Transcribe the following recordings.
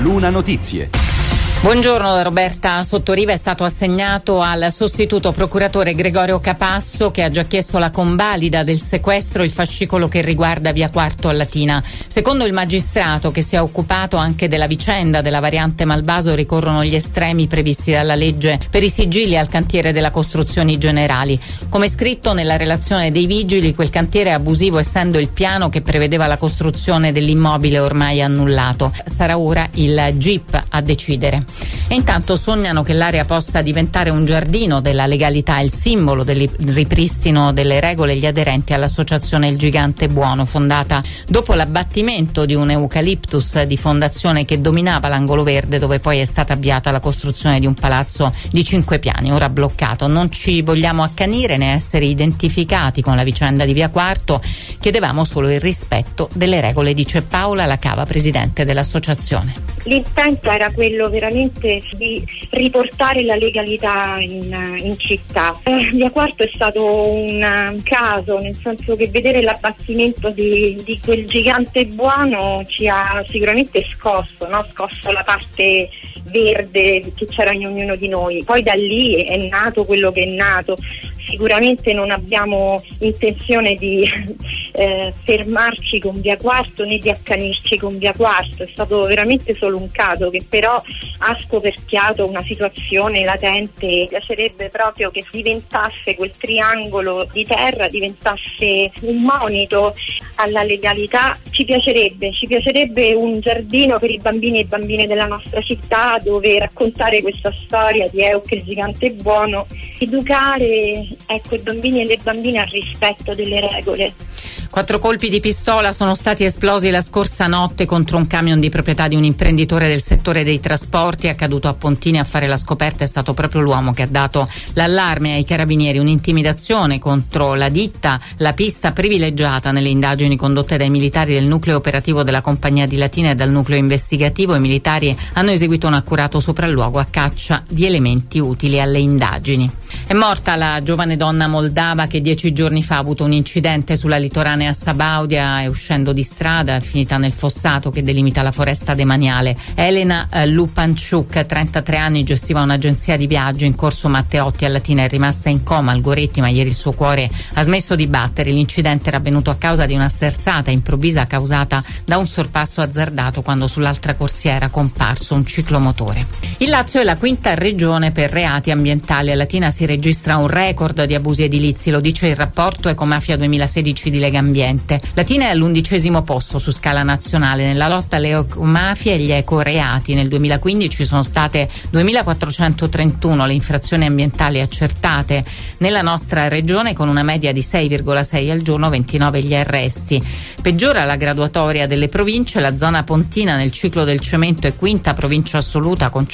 Luna Notizie. Buongiorno da Roberta Sottoriva. È stato assegnato al sostituto procuratore Gregorio Capasso, che ha già chiesto la convalida del sequestro, il fascicolo che riguarda via Quarto a Latina. Secondo il magistrato, che si è occupato anche della vicenda della variante Malvaso, ricorrono gli estremi previsti dalla legge per i sigilli al cantiere della Costruzioni Generali. Come scritto nella relazione dei vigili, quel cantiere è abusivo essendo il piano che prevedeva la costruzione dell'immobile ormai annullato. Sarà ora il GIP a decidere. E intanto sognano che l'area possa diventare un giardino della legalità, il simbolo del ripristino delle regole gli aderenti all'associazione Il Gigante Buono, fondata dopo l'abbattimento di un eucaliptus di fondazione che dominava l'angolo verde, dove poi è stata avviata la costruzione di un palazzo di 5 piani, ora bloccato. Non ci vogliamo accanire né essere identificati con la vicenda di via Quarto, chiedevamo solo il rispetto delle regole, dice Paola Lacava, presidente dell'associazione. L'intento era quello veramente di riportare la legalità in città. Via Quarto è stato un caso, nel senso che vedere l'abbattimento di quel gigante buono ci ha sicuramente scosso, no? Scosso la parte verde che c'era in ognuno di noi. Poi da lì è nato quello che è nato. Sicuramente non abbiamo intenzione di fermarci con via Quarto né di accanirci con via Quarto. È stato veramente solo un caso che però ha scoperchiato una situazione latente. Mi piacerebbe proprio che diventasse quel triangolo di terra, diventasse un monito alla legalità. Ci piacerebbe un giardino per i bambini e bambine della nostra città, dove raccontare questa storia di Euc il Gigante Buono, educare i bambini e le bambine al rispetto delle regole. 4 colpi di pistola sono stati esplosi la scorsa notte contro un camion di proprietà di un imprenditore del settore dei trasporti. È accaduto a Pontini. A fare la scoperta è stato proprio l'uomo che ha dato l'allarme ai carabinieri. Un'intimidazione contro la ditta, la pista privilegiata nelle indagini condotte dai militari del nucleo operativo della Compagnia di Latina e dal nucleo investigativo. I militari hanno eseguito un accurato sopralluogo a caccia di elementi utili alle indagini. È morta la giovane donna moldava che 10 giorni fa ha avuto un incidente sulla litoranea a Sabaudia e uscendo di strada è finita nel fossato che delimita la foresta demaniale. Elena Lupanciuk, 33 anni, gestiva un'agenzia di viaggio in corso Matteotti a Latina. È rimasta in coma al Goretti, ma ieri il suo cuore ha smesso di battere. L'incidente era avvenuto a causa di una sterzata improvvisa causata da un sorpasso azzardato quando sull'altra corsia era comparso un ciclomotore. Il Lazio è la quinta regione per reati ambientali. A Latina si registra un record di abusi edilizi, lo dice il rapporto Ecomafia 2016 di Legambiente. Latina è all'11° posto su scala nazionale nella lotta alle ecomafie e agli ecoreati. Nel 2015 sono state 2.431 le infrazioni ambientali accertate nella nostra regione, con una media di 6,6 al giorno, 29 gli arresti. Peggiora la graduatoria delle province. La zona pontina nel ciclo del cemento è quinta provincia assoluta con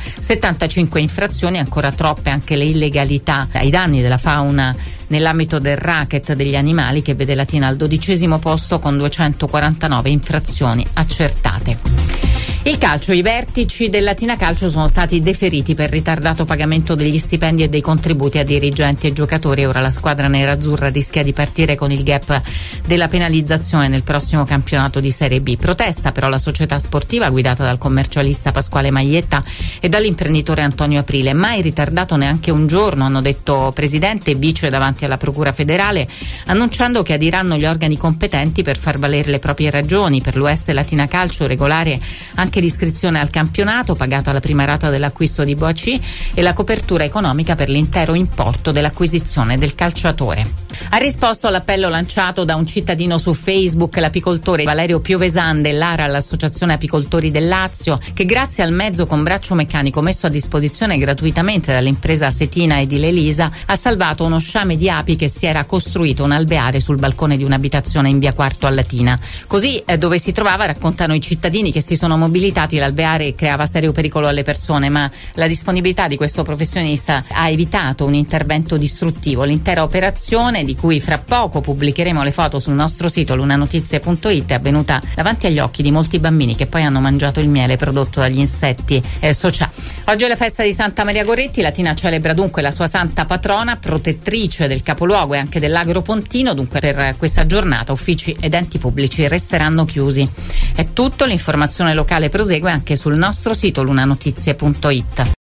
175 infrazioni, ancora troppe anche le illegalità ai danni della fauna nell'ambito del racket degli animali, che vede Latina al 12° posto con 249 infrazioni accertate. Il calcio, i vertici del Latina Calcio sono stati deferiti per ritardato pagamento degli stipendi e dei contributi a dirigenti e giocatori. Ora la squadra nerazzurra rischia di partire con il gap della penalizzazione nel prossimo campionato di Serie B. Protesta però la società sportiva guidata dal commercialista Pasquale Maietta e dall'imprenditore Antonio Aprile. Mai ritardato neanche un giorno, hanno detto presidente e vice davanti alla Procura federale, annunciando che adiranno gli organi competenti per far valere le proprie ragioni. Per l'US Latina Calcio regolare anche l'iscrizione al campionato, pagata la prima rata dell'acquisto di Boaci e la copertura economica per l'intero importo dell'acquisizione del calciatore. Ha risposto all'appello lanciato da un cittadino su Facebook l'apicoltore Valerio Piovesan dell'ARA, l'Associazione Apicoltori del Lazio, che grazie al mezzo con braccio meccanico messo a disposizione gratuitamente dall'impresa Setina e di Lelisa ha salvato uno sciame di api che si era costruito un alveare sul balcone di un'abitazione in via Quarto a Latina. Così dove si trovava, raccontano i cittadini che si sono mobilitati, l'alveare creava serio pericolo alle persone, ma la disponibilità di questo professionista ha evitato un intervento distruttivo. L'intera operazione, di cui fra poco pubblicheremo le foto sul nostro sito lunanotizie.it, è avvenuta davanti agli occhi di molti bambini che poi hanno mangiato il miele prodotto dagli insetti sociali. Oggi è la festa di Santa Maria Goretti. Latina celebra dunque la sua santa patrona, protettrice del capoluogo e anche dell'agro pontino. Dunque per questa giornata uffici ed enti pubblici resteranno chiusi. È tutto. L'informazione locale prosegue anche sul nostro sito lunanotizie.it.